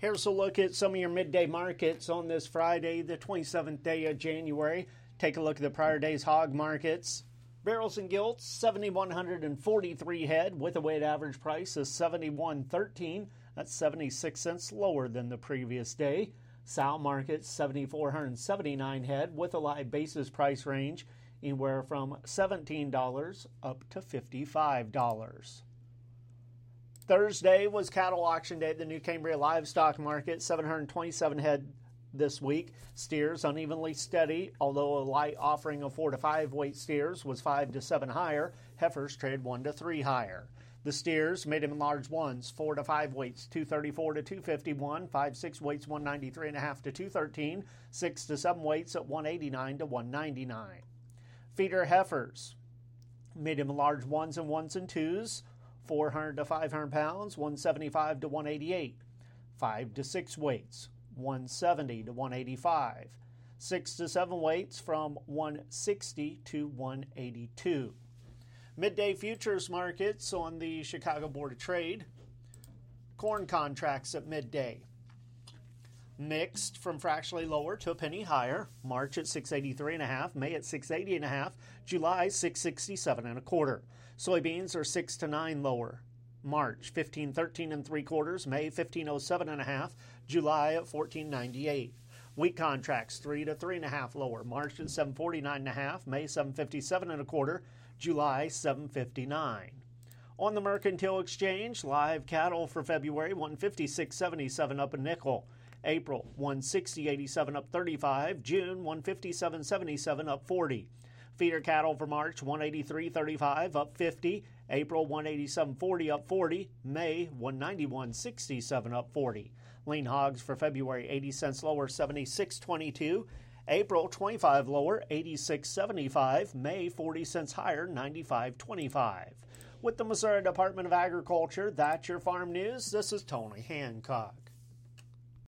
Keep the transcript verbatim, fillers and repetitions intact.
Here's a look at some of your midday markets on this Friday, the twenty-seventh day of January. Take a look at the prior day's hog markets. Barrels and gilts, seven thousand one hundred forty-three head with a weighted average price of seventy-one thirteen. That's seventy-six cents lower than the previous day. Sow market, seven thousand four hundred seventy-nine head with a live basis price range anywhere from seventeen dollars up to fifty-five dollars. Thursday was cattle auction day at the New Cambria Livestock Market, seven hundred twenty-seven head this week. Steers unevenly steady, although a light offering of four to five weight steers was five to seven higher. Heifers traded one to three higher. The steers, medium and large ones, four to five weights, two thirty-four to two fifty-one, five six weights, one ninety-three and a half to two thirteen, six to seven weights at one eighty-nine to one ninety-nine. Feeder heifers, medium and large ones and ones and twos, four hundred to five hundred pounds, one seventy-five to one eighty-eight. five to six weights, one seventy to one eighty-five. six to seven weights from one sixty to one eighty-two. Midday futures markets on the Chicago Board of Trade. Corn contracts at midday. Mixed from fractionally lower to a penny higher. March at six eighty-three and a half, May at six eighty and a half, July six sixty-seven and a quarter. Soybeans are six to nine lower. March fifteen thirteen and three quarters, May fifteen oh seven and a half, July at fourteen ninety-eight. Wheat contracts three to three and a half lower. March at seven forty-nine and a half, May seven fifty-seven and a quarter, July seven fifty-nine. On the Mercantile Exchange, live cattle for February one fifty-six seventy-seven up a nickel. April one sixty eighty-seven up thirty-five, June one fifty-seven seventy-seven up forty. Feeder cattle for March one eighty-three thirty-five up fifty, April one eighty-seven forty up forty, May one ninety-one sixty-seven up forty. Lean hogs for February eighty cents lower seventy-six twenty-two, April twenty-five lower eighty-six seventy-five, May forty cents higher ninety-five twenty-five. With the Missouri Department of Agriculture, that's your farm news. This is Tony Hancock.